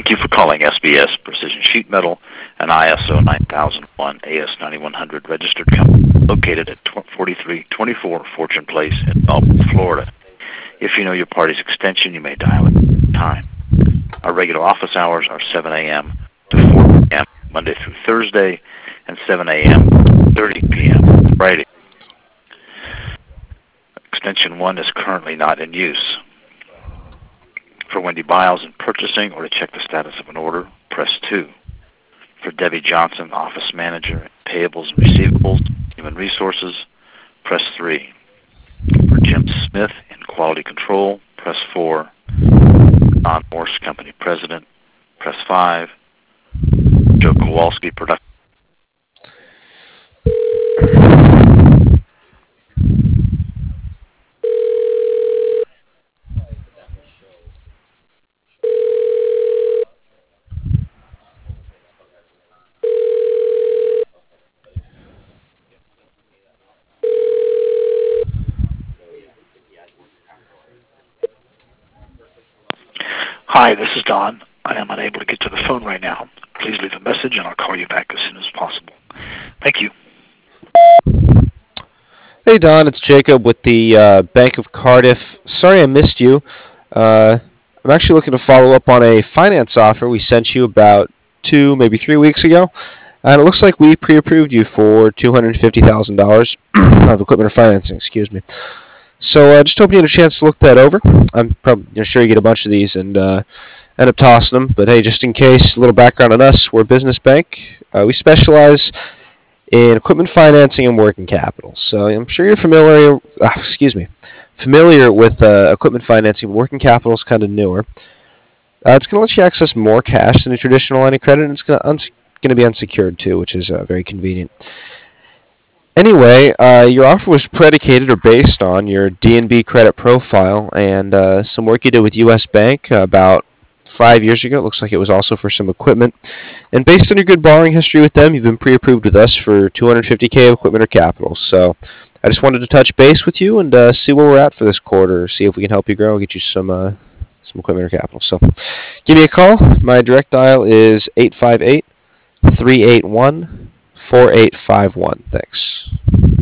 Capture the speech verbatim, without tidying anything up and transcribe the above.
Thank you for calling S B S Precision Sheet Metal, an I S O nine thousand one A S ninety-one hundred registered company located at forty-three twenty-four Fortune Place in Melbourne, Florida. If you know your party's extension, you may dial it at any time. Our regular office hours are seven A M to four P M Monday through Thursday, and seven A M to thirty P M Friday. Extension one is currently not in use. For Wendy Biles in purchasing or to check the status of an order, press two. For Debbie Johnson, office manager, payables and receivables, human resources, press three. For Jim Smith in quality control, press four. Don Morse, company president, press five. Joe Kowalski, production. Hi, this is Don. I am unable to get to the phone right now. Please leave a message and I'll call you back as soon as possible. Thank you. Hey Don, it's Jacob with the uh, Bank of Cardiff. Sorry I missed you. Uh, I'm actually looking to follow up on a finance offer we sent you about two, maybe three weeks ago. And it looks like we pre-approved you for two hundred fifty thousand dollars of equipment or financing, excuse me. So uh, just hoping you had a chance to look that over. I'm probably you know, sure you get a bunch of these and uh, end up tossing them. But hey, just in case, a little background on us. We're a business bank. Uh, we specialize in equipment financing and working capital. So I'm sure you're familiar. Uh, excuse me, familiar with uh, equipment financing. Working capital is kind of newer. Uh, it's going to let you access more cash than a traditional line of credit, and it's going to uns- going to be unsecured too, which is uh, very convenient. Anyway, uh, your offer was predicated or based on your D N B credit profile and uh, some work you did with U S Bank about five years ago. It looks like it was also for some equipment. And based on your good borrowing history with them, you've been pre-approved with us for two hundred fifty thousand dollars of equipment or capital. So I just wanted to touch base with you and uh, see where we're at for this quarter, see if we can help you grow and get you some uh, some equipment or capital. So give me a call. My direct dial is eight five eight, three eight one, four eight five one. Thanks.